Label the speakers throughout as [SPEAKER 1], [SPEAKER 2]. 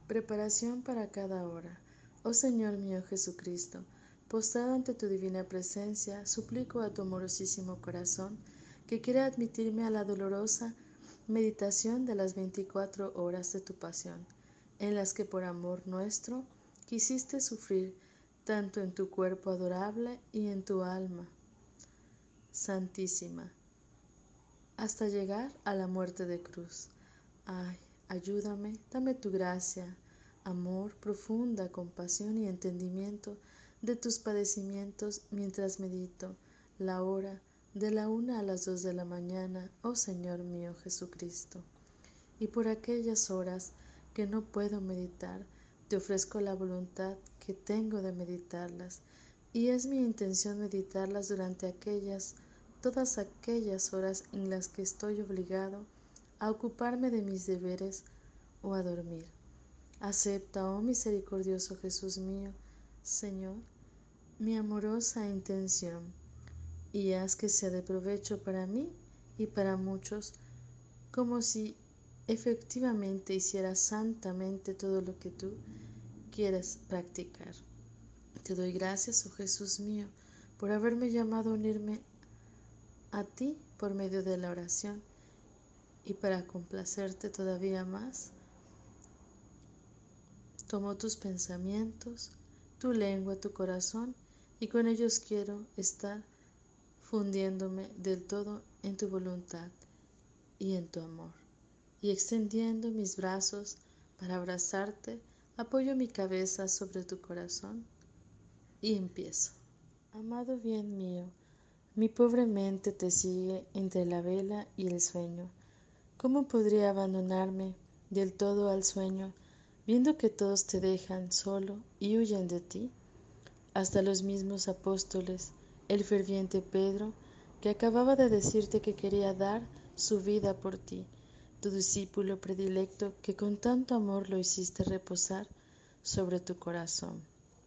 [SPEAKER 1] Preparación para cada hora. Oh Señor mío Jesucristo, postrado ante tu divina presencia, suplico a tu amorosísimo corazón que quiera admitirme a la dolorosa meditación de las 24 horas de tu pasión, en las que por amor nuestro quisiste sufrir tanto en tu cuerpo adorable y en tu alma santísima, hasta llegar a la muerte de cruz. Ay, ayúdame, dame tu gracia, amor, profunda compasión y entendimiento de tus padecimientos mientras medito la hora de la 1 a las 2 de la mañana, oh Señor mío Jesucristo. Y por aquellas horas que no puedo meditar, te ofrezco la voluntad que tengo de meditarlas, y es mi intención meditarlas durante todas aquellas horas en las que estoy obligado a ocuparme de mis deberes o a dormir. Acepta, oh misericordioso Jesús mío, Señor, mi amorosa intención, y haz que sea de provecho para mí y para muchos, como si efectivamente hiciera santamente todo lo que tú quieres practicar. Te doy gracias, oh Jesús mío, por haberme llamado a unirme a ti por medio de la oración, y para complacerte todavía más, tomo tus pensamientos, tu lengua, tu corazón, y con ellos quiero estar fundiéndome del todo en tu voluntad y en tu amor. Y extendiendo mis brazos para abrazarte, apoyo mi cabeza sobre tu corazón y empiezo. Amado bien mío, mi pobre mente te sigue entre la vela y el sueño. ¿Cómo podría abandonarme del todo al sueño, viendo que todos te dejan solo y huyen de ti? Hasta los mismos apóstoles, el ferviente Pedro, que acababa de decirte que quería dar su vida por ti, tu discípulo predilecto que con tanto amor lo hiciste reposar sobre tu corazón.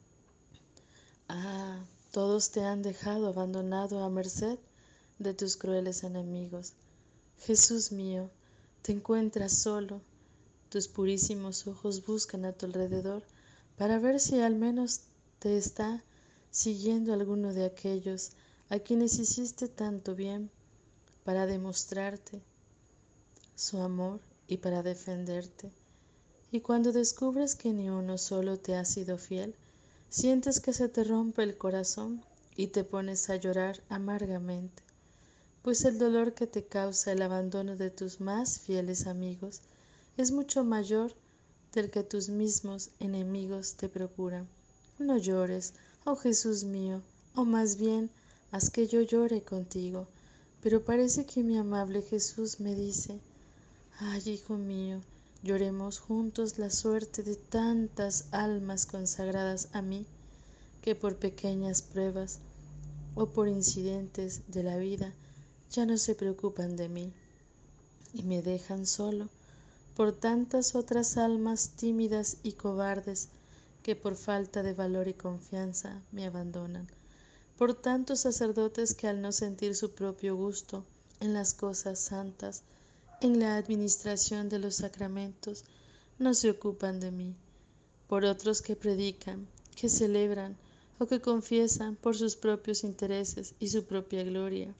[SPEAKER 1] Ah, todos te han dejado abandonado a merced de tus crueles enemigos. Jesús mío, te encuentras solo, tus purísimos ojos buscan a tu alrededor para ver si al menos te está siguiendo alguno de aquellos a quienes hiciste tanto bien para demostrarte su amor y para defenderte. Y cuando descubres que ni uno solo te ha sido fiel, sientes que se te rompe el corazón y te pones a llorar amargamente, pues el dolor que te causa el abandono de tus más fieles amigos es mucho mayor del que tus mismos enemigos te procuran. No llores, oh Jesús mío, o más bien haz que yo llore contigo. Pero parece que mi amable Jesús me dice: ay, hijo mío, lloremos juntos la suerte de tantas almas consagradas a mí, que por pequeñas pruebas o por incidentes de la vida ya no se preocupan de mí y me dejan solo, por tantas otras almas tímidas y cobardes que por falta de valor y confianza me abandonan, por tantos sacerdotes que al no sentir su propio gusto en las cosas santas, en la administración de los sacramentos, no se ocupan de mí, por otros que predican, que celebran o que confiesan por sus propios intereses y su propia gloria,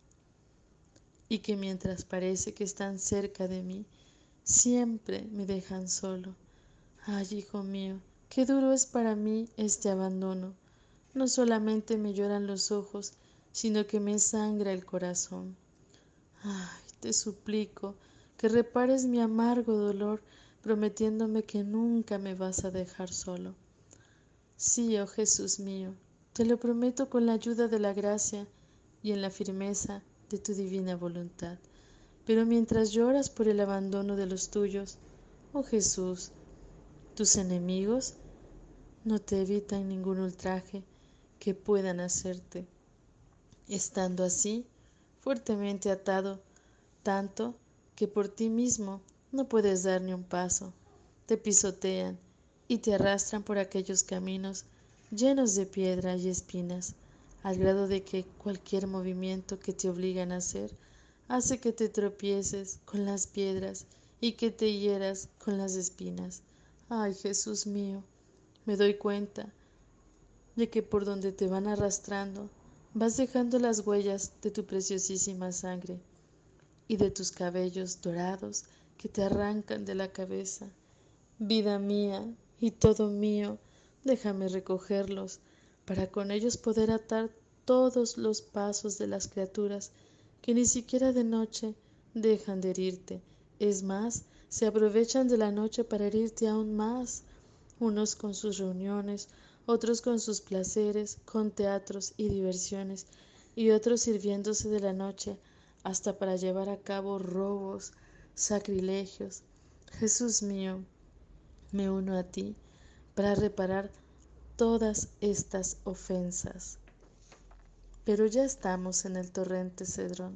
[SPEAKER 1] y que mientras parece que están cerca de mí, siempre me dejan solo. Ay, hijo mío, qué duro es para mí este abandono. No solamente me lloran los ojos, sino que me sangra el corazón. Ay, te suplico que repares mi amargo dolor, prometiéndome que nunca me vas a dejar solo. Sí, oh Jesús mío, te lo prometo con la ayuda de la gracia y en la firmeza de tu divina voluntad. Pero mientras lloras por el abandono de los tuyos, oh Jesús, tus enemigos no te evitan ningún ultraje que puedan hacerte, estando así fuertemente atado, tanto que por ti mismo no puedes dar ni un paso. Te pisotean y te arrastran por aquellos caminos llenos de piedra y espinas, al grado de que cualquier movimiento que te obligan a hacer hace que te tropieces con las piedras y que te hieras con las espinas. Ay, Jesús mío, me doy cuenta de que por donde te van arrastrando, vas dejando las huellas de tu preciosísima sangre y de tus cabellos dorados que te arrancan de la cabeza. Vida mía y todo mío, déjame recogerlos para con ellos poder atar todos los pasos de las criaturas que ni siquiera de noche dejan de herirte. Es más, se aprovechan de la noche para herirte aún más, unos con sus reuniones, otros con sus placeres, con teatros y diversiones, y otros sirviéndose de la noche hasta para llevar a cabo robos, sacrilegios. Jesús mío, me uno a ti para reparar todas estas ofensas. Pero ya estamos en el torrente Cedrón,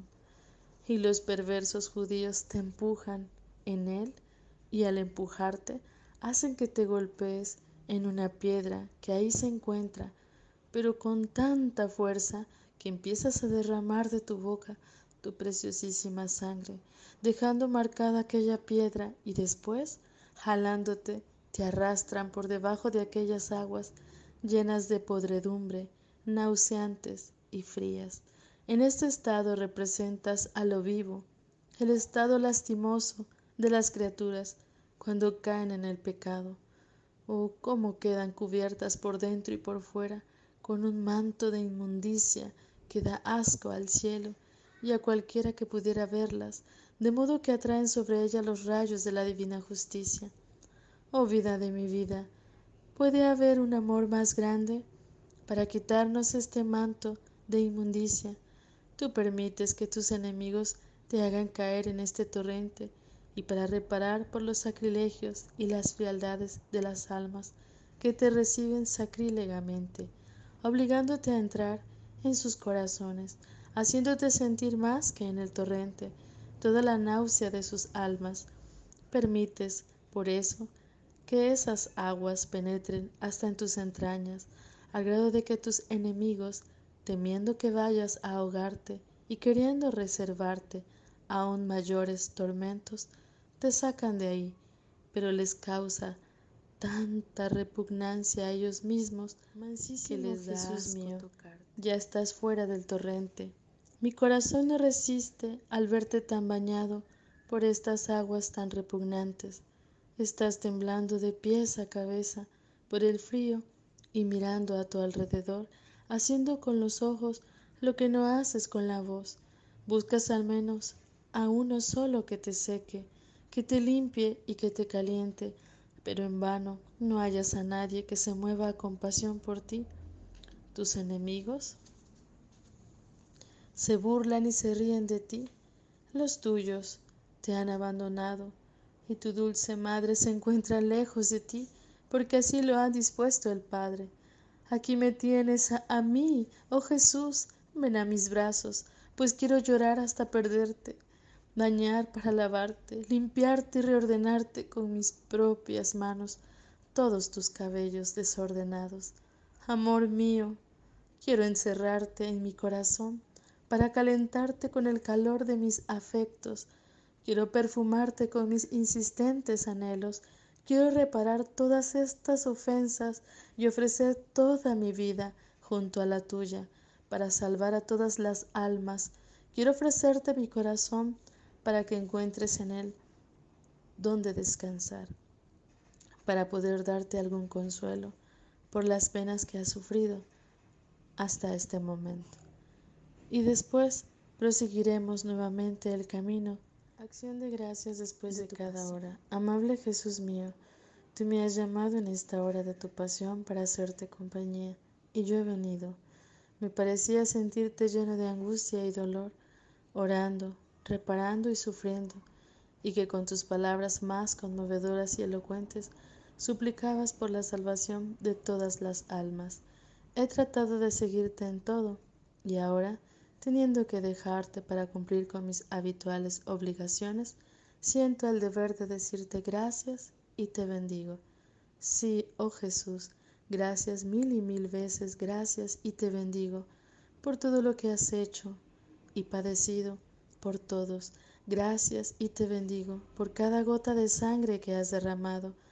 [SPEAKER 1] y los perversos judíos te empujan en él, y al empujarte hacen que te golpees en una piedra que ahí se encuentra, pero con tanta fuerza que empiezas a derramar de tu boca tu preciosísima sangre, dejando marcada aquella piedra, y después, jalándote, te arrastran por debajo de aquellas aguas llenas de podredumbre, nauseantes y frías. En este estado representas a lo vivo, el estado lastimoso de las criaturas cuando caen en el pecado. Oh, cómo quedan cubiertas por dentro y por fuera con un manto de inmundicia que da asco al cielo y a cualquiera que pudiera verlas, de modo que atraen sobre ella los rayos de la divina justicia. Oh vida de mi vida, ¿puede haber un amor más grande? Para quitarnos este manto de inmundicia, tú permites que tus enemigos te hagan caer en este torrente, y para reparar por los sacrilegios y las frialdades de las almas que te reciben sacrílegamente, obligándote a entrar en sus corazones, haciéndote sentir más que en el torrente toda la náusea de sus almas, permites, por eso, que esas aguas penetren hasta en tus entrañas, al grado de que tus enemigos, temiendo que vayas a ahogarte y queriendo reservarte aún mayores tormentos, te sacan de ahí, pero les causa tanta repugnancia a ellos mismos que les da asco tocarte. Ya estás fuera del torrente. Mi corazón no resiste al verte tan bañado por estas aguas tan repugnantes. Estás temblando de pies a cabeza por el frío y mirando a tu alrededor, haciendo con los ojos lo que no haces con la voz. Buscas al menos a uno solo que te seque, que te limpie y que te caliente, pero en vano no hallas a nadie que se mueva a compasión por ti. Tus enemigos se burlan y se ríen de ti. Los tuyos te han abandonado, y tu dulce madre se encuentra lejos de ti, porque así lo ha dispuesto el Padre. Aquí me tienes a mí, oh Jesús, ven a mis brazos, pues quiero llorar hasta perderte, bañar para lavarte, limpiarte y reordenarte con mis propias manos todos tus cabellos desordenados. Amor mío, quiero encerrarte en mi corazón para calentarte con el calor de mis afectos. Quiero perfumarte con mis insistentes anhelos. Quiero reparar todas estas ofensas y ofrecer toda mi vida junto a la tuya para salvar a todas las almas. Quiero ofrecerte mi corazón para que encuentres en él donde descansar, para poder darte algún consuelo por las penas que has sufrido hasta este momento. Y después proseguiremos nuevamente el camino. Acción de gracias después de cada hora. Amable Jesús mío, tú me has llamado en esta hora de tu pasión para hacerte compañía, y yo he venido. Me parecía sentirte lleno de angustia y dolor, orando, reparando y sufriendo, y que con tus palabras más conmovedoras y elocuentes suplicabas por la salvación de todas las almas. He tratado de seguirte en todo, y ahora, teniendo que dejarte para cumplir con mis habituales obligaciones, siento el deber de decirte gracias y te bendigo. Sí, oh Jesús, gracias mil y mil veces, gracias y te bendigo por todo lo que has hecho y padecido por todos. Gracias y te bendigo por cada gota de sangre que has derramado,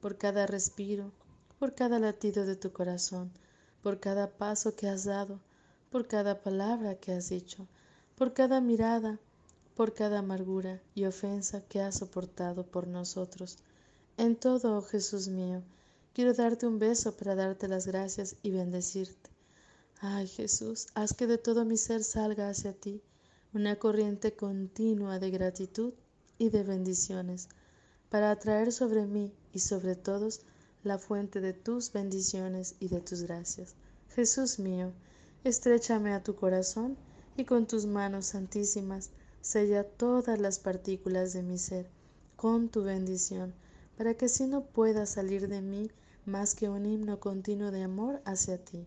[SPEAKER 1] por cada respiro, por cada latido de tu corazón, por cada paso que has dado, por cada palabra que has dicho, por cada mirada, por cada amargura y ofensa que has soportado por nosotros. En todo, oh Jesús mío, quiero darte un beso para darte las gracias y bendecirte. Ay, Jesús, haz que de todo mi ser salga hacia ti una corriente continua de gratitud y de bendiciones, para atraer sobre mí y sobre todos la fuente de tus bendiciones y de tus gracias. Jesús mío, estréchame a tu corazón y con tus manos santísimas sella todas las partículas de mi ser con tu bendición, para que así no pueda salir de mí más que un himno continuo de amor hacia ti.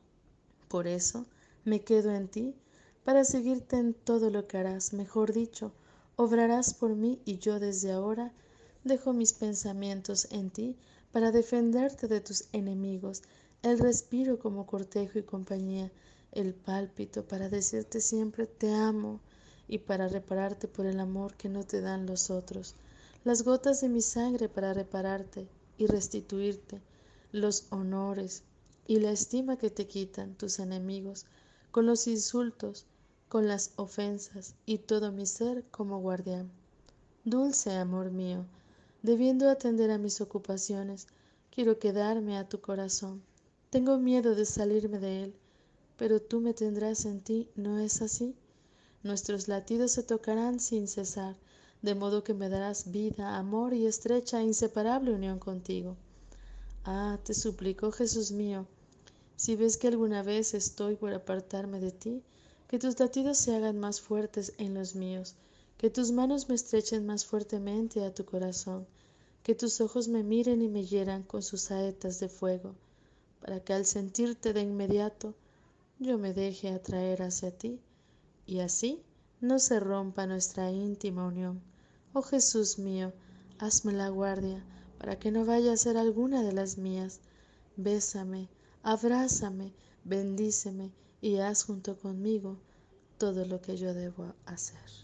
[SPEAKER 1] Por eso me quedo en ti, para seguirte en todo lo que harás, mejor dicho, obrarás por mí, y yo desde ahora dejo mis pensamientos en ti para defenderte de tus enemigos, el respiro como cortejo y compañía, el pálpito para decirte siempre te amo y para repararte por el amor que no te dan los otros, las gotas de mi sangre para repararte y restituirte los honores y la estima que te quitan tus enemigos, con los insultos, con las ofensas y todo mi ser como guardián. Dulce amor mío, debiendo atender a mis ocupaciones, quiero quedarme a tu corazón. Tengo miedo de salirme de él, pero tú me tendrás en ti, ¿no es así? Nuestros latidos se tocarán sin cesar, de modo que me darás vida, amor y estrecha e inseparable unión contigo. Ah, te suplico, Jesús mío, si ves que alguna vez estoy por apartarme de ti, que tus latidos se hagan más fuertes en los míos, que tus manos me estrechen más fuertemente a tu corazón, que tus ojos me miren y me hieran con sus saetas de fuego, para que al sentirte de inmediato yo me deje atraer hacia ti, y así no se rompa nuestra íntima unión. Oh Jesús mío, hazme la guardia, para que no vaya a ser alguna de las mías. Bésame, abrázame, bendíceme y haz junto conmigo todo lo que yo debo hacer.